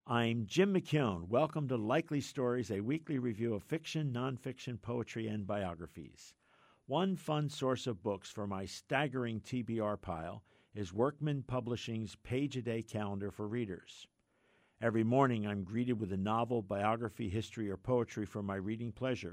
I'm Jim McKeown. Welcome to Likely Stories, a weekly review of fiction, nonfiction, poetry, and biographies. One fun source of books for my staggering TBR pile is Workman Publishing's Page-A-Day calendar for readers. Every morning I'm greeted with a novel, biography, history, or poetry for my reading pleasure.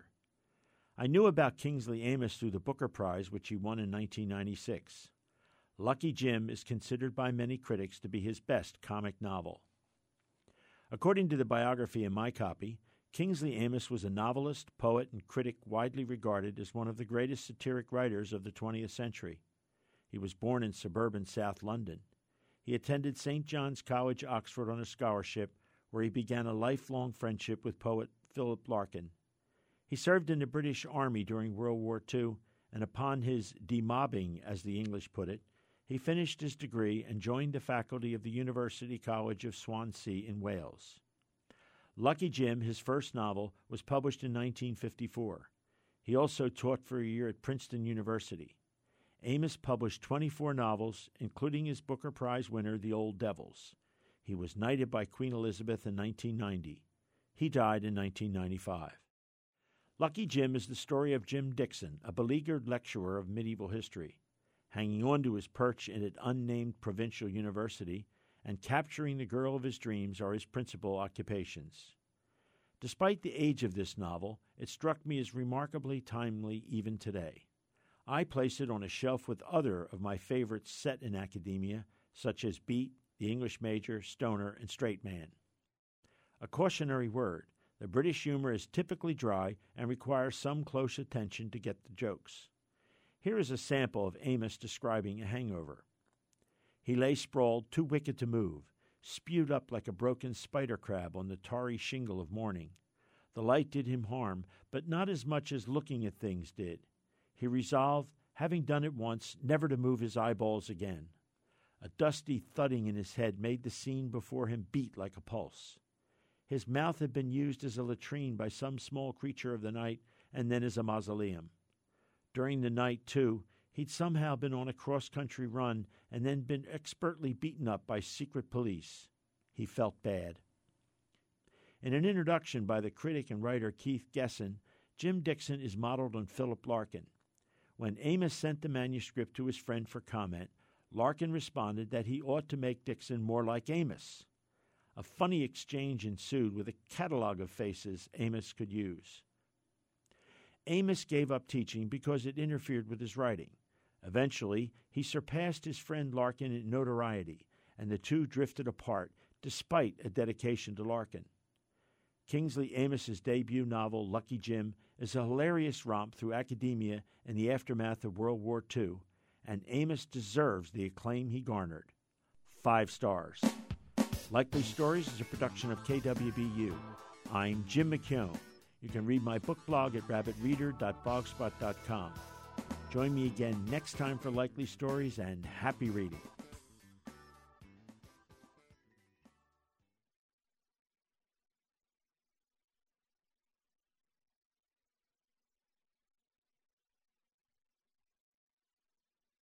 I knew about Kingsley Amis through the Booker Prize, which he won in 1996. Lucky Jim is considered by many critics to be his best comic novel. According to the biography in my copy, Kingsley Amis was a novelist, poet, and critic widely regarded as one of the greatest satiric writers of the 20th century. He was born in suburban South London. He attended St. John's College, Oxford on a scholarship, where he began a lifelong friendship with poet Philip Larkin. He served in the British Army during World War II, and upon his demobbing, as the English put it, he finished his degree and joined the faculty of the University College of Swansea in Wales. Lucky Jim, his first novel, was published in 1954. He also taught for a year at Princeton University. Amis published 24 novels, including his Booker Prize winner, The Old Devils. He was knighted by Queen Elizabeth in 1990. He died in 1995. Lucky Jim is the story of Jim Dixon, a beleaguered lecturer of medieval history. Hanging on to his perch in an unnamed provincial university, and capturing the girl of his dreams are his principal occupations. Despite the age of this novel, it struck me as remarkably timely even today. I place it on a shelf with other of my favorites set in academia, such as Beat, The English Major, Stoner, and Straight Man. A cautionary word: the British humor is typically dry and requires some close attention to get the jokes. Here is a sample of Amis describing a hangover. He lay sprawled, too wicked to move, spewed up like a broken spider crab on the tarry shingle of morning. The light did him harm, but not as much as looking at things did. He resolved, having done it once, never to move his eyeballs again. A dusty thudding in his head made the scene before him beat like a pulse. His mouth had been used as a latrine by some small creature of the night, and then as a mausoleum. During the night, too, he'd somehow been on a cross-country run and then been expertly beaten up by secret police. He felt bad. In an introduction by the critic and writer Keith Gesson, Jim Dixon is modeled on Philip Larkin. When Amis sent the manuscript to his friend for comment, Larkin responded that he ought to make Dixon more like Amis. A funny exchange ensued with a catalog of faces Amis could use. Amis gave up teaching because it interfered with his writing. Eventually, he surpassed his friend Larkin in notoriety, and the two drifted apart despite a dedication to Larkin. Kingsley Amis's debut novel, Lucky Jim, is a hilarious romp through academia in the aftermath of World War II, and Amis deserves the acclaim he garnered. 5 stars. Likely Stories is a production of KWBU. I'm Jim McKeown. You can read my book blog at rabbitreader.blogspot.com. Join me again next time for Likely Stories, and happy reading.